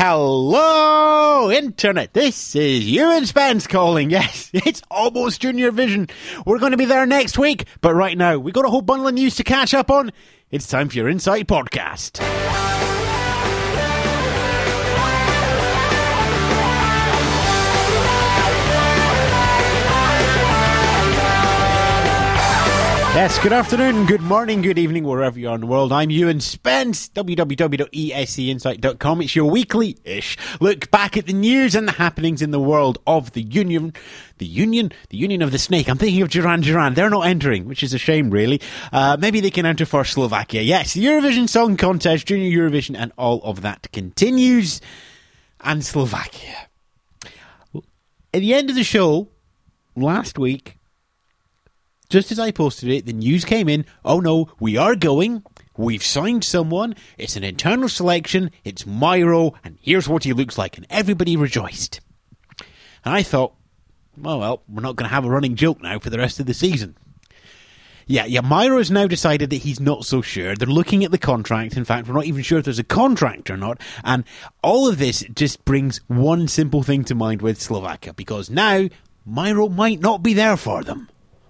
Hello, Internet. This is Ewan Spence calling. Yes, it's almost Junior Vision. We're going to be there next week, but right now, we've got a whole bundle of news to catch up on. It's time for your Insight Podcast. Yes, good afternoon, good morning, good evening, wherever you are in the world. I'm Ewan Spence, www.escinsight.com. It's your weekly-ish look back at the news and the happenings in the world of the Union of the Snake. I'm thinking of Duran Duran. They're not entering, which is a shame, really. Maybe they can enter for Slovakia. Yes, the Eurovision Song Contest, Junior Eurovision, and all of that continues. And Slovakia. At the end of the show, last week, just as I posted it, the news came in. Oh no, we are going. We've signed someone. It's an internal selection. It's Myro, and here's what he looks like. And everybody rejoiced. And I thought, well, we're not going to have a running joke now for the rest of the season. Yeah, Myro has now decided that he's not so sure. They're looking at the contract. In fact, we're not even sure if there's a contract or not. And all of this just brings one simple thing to mind with Slovakia, because now Myro might not be there for them.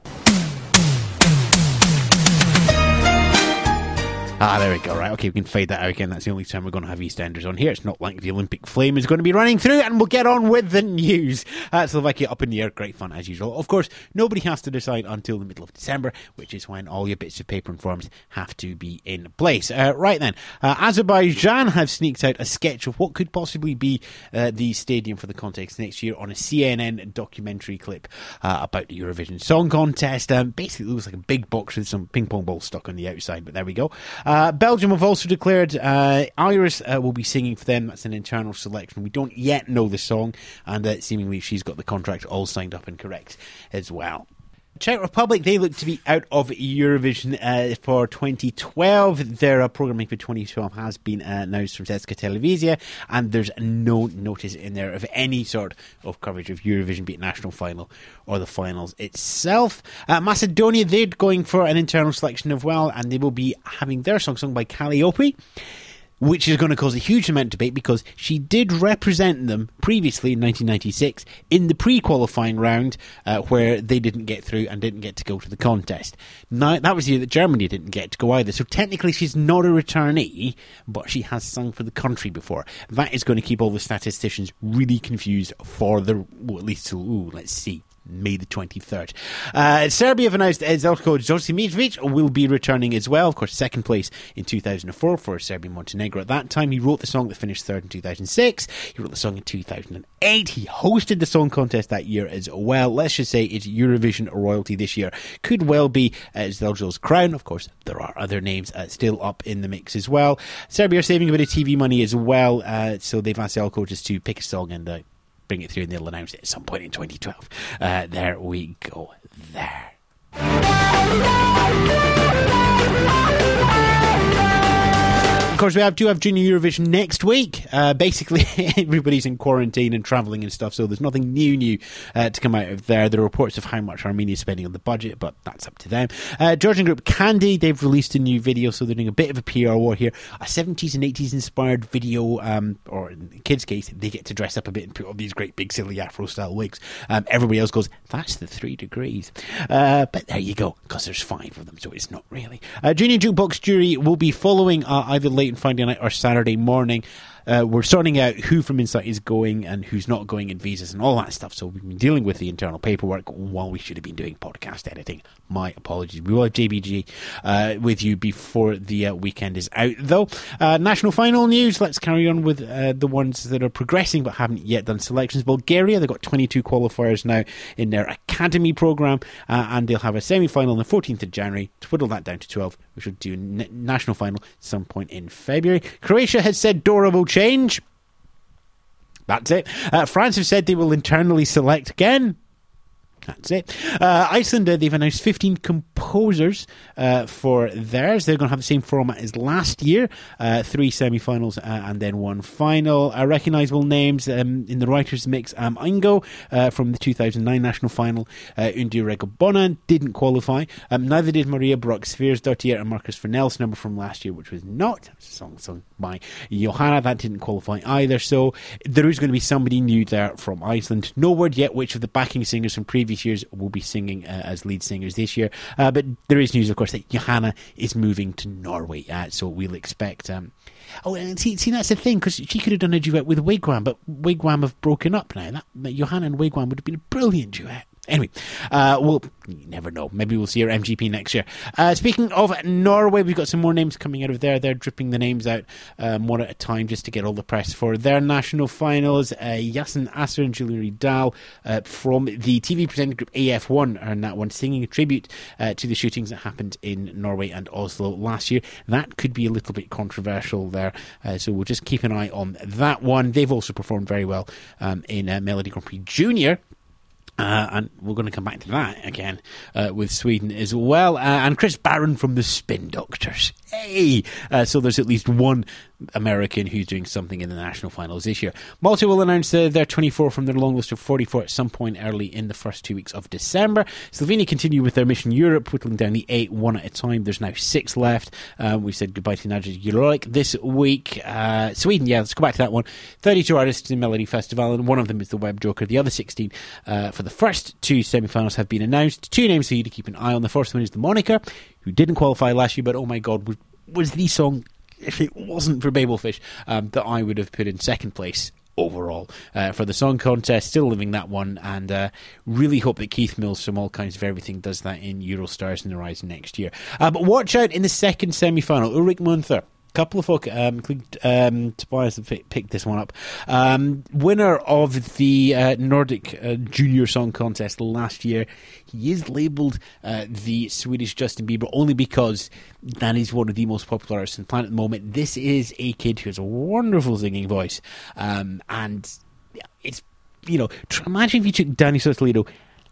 There we go. Right, okay, we can fade that out again. That's the only time we're going to have EastEnders on here. It's not like the Olympic flame is going to be running through, and we'll get on with the news. Slovakia up in the air, great fun as usual. Of course, nobody has to decide until the middle of December, which is when all your bits of paper and forms have to be in place. Right then, Azerbaijan have sneaked out a sketch of what could possibly be the stadium for the contest next year on a CNN documentary clip about the Eurovision Song Contest. Basically, it looks like a big box with some ping pong balls stuck on the outside, but there we go. Belgium have also declared Iris will be singing for them. That's an internal selection. We don't yet know the song, and seemingly she's got the contract all signed up and correct as well. Czech Republic, they look to be out of Eurovision for 2012. Their programming for 2012 has been announced from Česká televízia, and there's no notice in there of any sort of coverage of Eurovision, be it national final or the finals itself. Macedonia, they're going for an internal selection as well, and they will be having their song sung by Calliope, which is going to cause a huge amount of debate because she did represent them previously in 1996 in the pre-qualifying round where they didn't get through and didn't get to go to the contest. Now, that was the year that Germany didn't get to go either, so technically she's not a returnee, but she has sung for the country before. That is going to keep all the statisticians really confused for the, well, at least till, let's see, May the 23rd. Serbia have announced Zeljko Josimić will be returning as well. Of course, second place in 2004 for Serbia Montenegro. At that time, he wrote the song that finished third in 2006. He wrote the song in 2008. He hosted the song contest that year as well. Let's just say it's Eurovision royalty this year. Could well be Zeljko's crown. Of course, there are other names still up in the mix as well. Serbia are saving a bit of TV money as well, so they've asked Zeljko just to pick a song and bring it through, and they'll announce it at some point in 2012. There we go. There. Of course, we do have Junior Eurovision next week. Basically, everybody's in quarantine and travelling and stuff, so there's nothing new to come out of there. There are reports of how much Armenia is spending on the budget, but that's up to them. Georgian group Candy, they've released a new video, so they're doing a bit of a PR war here. A 70s and 80s inspired video, or in the kids' case, they get to dress up a bit and put on these great big silly Afro-style wigs. Everybody else goes, that's the 3 degrees. But there you go, because there's 5 of them, so it's not really. Junior Jukebox Jury will be following either late on Friday night or Saturday morning. We're sorting out who from Insight is going and who's not going, and visas and all that stuff. So we've been dealing with the internal paperwork while we should have been doing podcast editing. My apologies. We will have JBG with you before the weekend is out, though. National final news. Let's carry on with the ones that are progressing but haven't yet done selections. Bulgaria, they've got 22 qualifiers now in their academy program, and they'll have a semi-final on the 14th of January. Twiddle that down to 12. We should do national final at some point in February. Croatia has said Dora will change. That's it. France have said they will internally select again. That's it. Iceland, they've announced 15 composers for theirs. They're going to have the same format as last year. 3 semi-finals and then 1 final. Recognisable names in the writers' mix. Ingo from the 2009 national final. Undi Regobona didn't qualify. Neither did Maria Brock Sversdottir and Marcus Fernel's number from last year, which was not a song sung by Johanna. That didn't qualify either, so there is going to be somebody new there from Iceland. No word yet which of the backing singers from previous years will be singing as lead singers this year, but there is news, of course, that Johanna is moving to Norway, so we'll expect... and see, that's the thing, because she could have done a duet with Wigwam, but Wigwam have broken up now. That Johanna and Wigwam would have been a brilliant duet. Anyway, you never know. Maybe we'll see her MGP next year. Speaking of Norway, we've got some more names coming out of there. They're dripping the names out one at a time just to get all the press for their national finals. Yasin Asser and Julian Riedal from the TV presenting group AF1 are in that one, singing a tribute to the shootings that happened in Norway and Oslo last year. That could be a little bit controversial there, so we'll just keep an eye on that one. They've also performed very well in Melody Grand Prix Junior. And we're going to come back to that again with Sweden as well. And Chris Barron from the Spin Doctors. Hey! So there's at least one American who's doing something in the national finals this year. Malta will announce their 24 from their long list of 44 at some point early in the first 2 weeks of December. Slovenia continue with their Mission Europe, whittling down the 8 one at a time. There's now 6 left. We said goodbye to Nadia Jurolik this week. Sweden, let's go back to that one. 32 artists in Melody Festival, and one of them is the Web Joker. The other 16 for the first 2 semi-finals have been announced. 2 names for you to keep an eye on. The first one is the Monica, who didn't qualify last year, but oh my god, was the song, if it wasn't for Babelfish, that I would have put in second place overall for the song contest. Still living that one, and really hope that Keith Mills from All Kinds of Everything does that in Eurostars in the Rise next year. But watch out in the second semi-final. Ulrik Munther, couple of folk, including Tobias, have picked this one up. Winner of the Nordic Junior Song Contest last year. He is labelled the Swedish Justin Bieber only because that is one of the most popular artists on the planet at the moment. This is a kid who has a wonderful singing voice, and it's, imagine if you took Danny Sausalito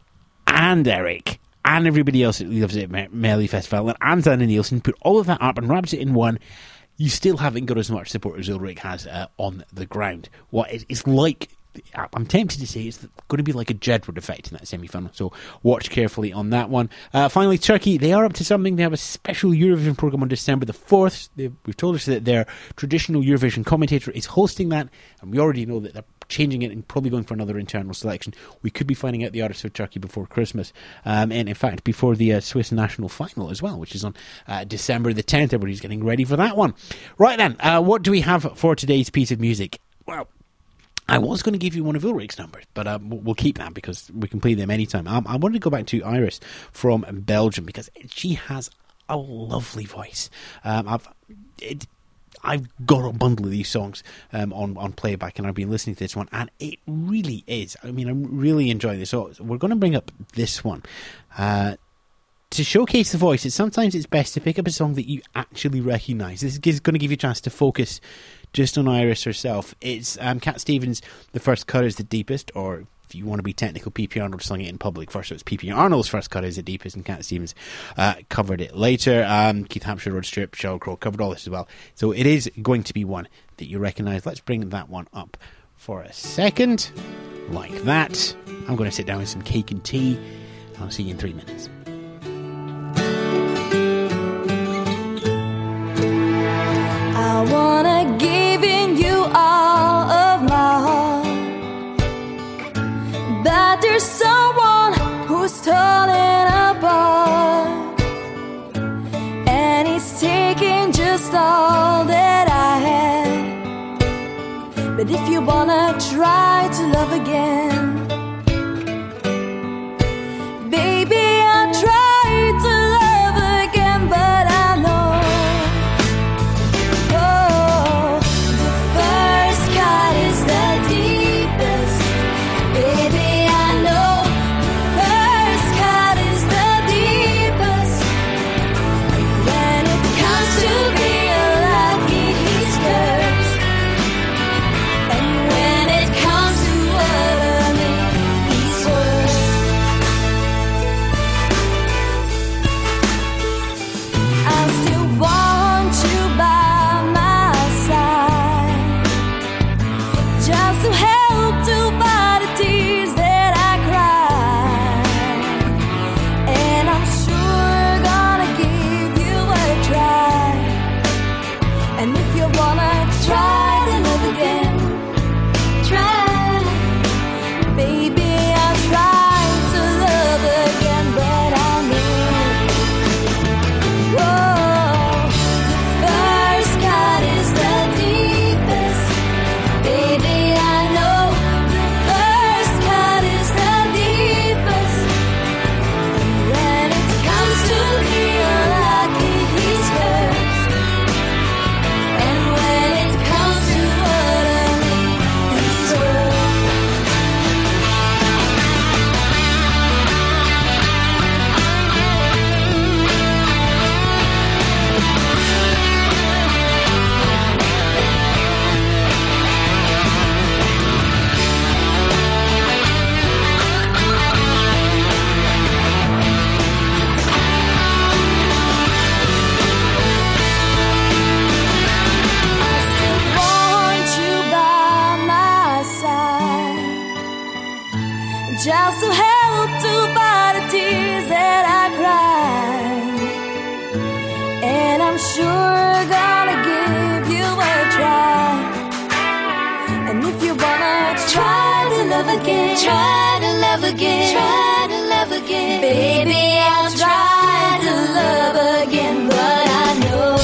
and Eric and everybody else that loves it at Melody Festival and Anna Nielsen, put all of that up and wraps it in one. You still haven't got as much support as Ulrich has on the ground. It's like, I'm tempted to say it's going to be like a Jedward effect in that semi-final, so watch carefully on that one. Finally, Turkey, they are up to something. They have a special Eurovision programme on December the 4th. We've told us that their traditional Eurovision commentator is hosting that, and we already know that they're changing it and probably going for another internal selection. We could be finding out the artists for Turkey before Christmas, and in fact before the Swiss national final as well, which is on December the 10th. Everybody's getting ready for that one. Right then, what do we have for today's piece of music? Well, I was going to give you one of Ulrich's numbers, but we'll keep that because we can play them anytime. I wanted to go back to Iris from Belgium because she has a lovely voice. I've got a bundle of these songs on playback, and I've been listening to this one, and it really is. I mean, I'm really enjoying this. So we're going to bring up this one. To showcase the voice, sometimes it's best to pick up a song that you actually recognise. This is going to give you a chance to focus just on Iris herself. It's Cat Stevens, The First Cut is the Deepest, or if you want to be technical, P.P. Arnold sung it in public first, so it's P.P. Arnold's First Cut is the Deepest, and Cat Stevens covered it later. Keith Hampshire Road Strip, Sheryl Crow covered all this as well. So it is going to be one that you recognise. Let's bring that one up for a second. Like that. I'm going to sit down with some cake and tea. I'll see you in 3 minutes. I wanna give in you all of my heart, but there's someone who's torn apart, and he's taking just all that I had. But if you wanna try to love again, baby, I'll try to love again, but I know wanna just to help to buy the tears that I cry. And I'm sure gonna give you a try. And if you wanna try to love again, try to love again, try to love again, baby, I'll try to love again, but I know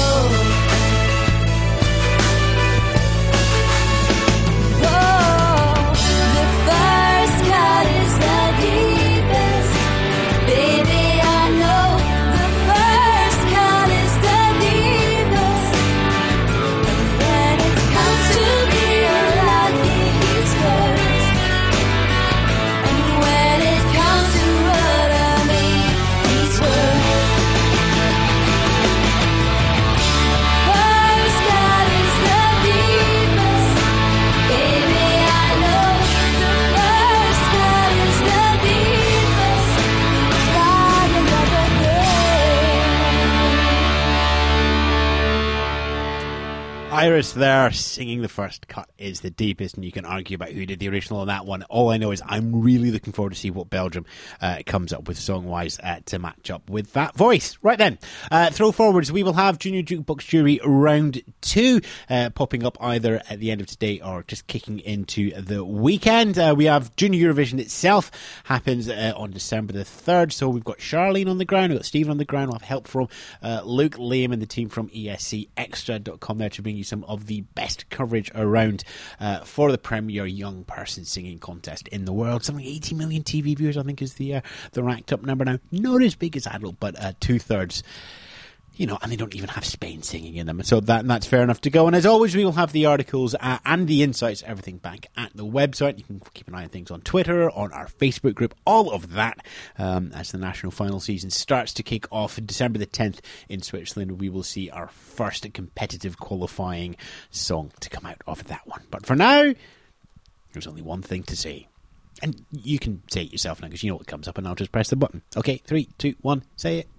the first cut is the deepest. Baby, I know the first cut is the deepest. And when it comes to realizing he's first, and when it comes to what I mean, he's worth. First cut is the deepest. Baby, I know the first cut is the deepest. Try to love again. Iris there singing the first cut is the deepest, and you can argue about who did the original on that one. All I know is I'm really looking forward to see what Belgium comes up with song-wise to match up with that voice. Right then, throw forwards, we will have Junior Jukebox Jury round 2 popping up either at the end of today or just kicking into the weekend. We have Junior Eurovision itself, happens on December the 3rd, so we've got Charlene on the ground, we've got Stephen on the ground, we'll have help from Luke, Liam and the team from ESCextra.com there to bring you some of the best coverage around for the premier young person singing contest in the world. Something like 80 million TV viewers, I think, is the ranked up number now. Not as big as adult, but 2/3. You know, and they don't even have Spain singing in them. So that's fair enough to go. And as always, we will have the articles and the insights, everything back at the website. You can keep an eye on things on Twitter, on our Facebook group, all of that. As the national final season starts to kick off December the 10th in Switzerland, we will see our first competitive qualifying song to come out of that one. But for now, there's only one thing to say. And you can say it yourself now because you know what comes up, and I'll just press the button. Okay, 3, 2, 1, say it.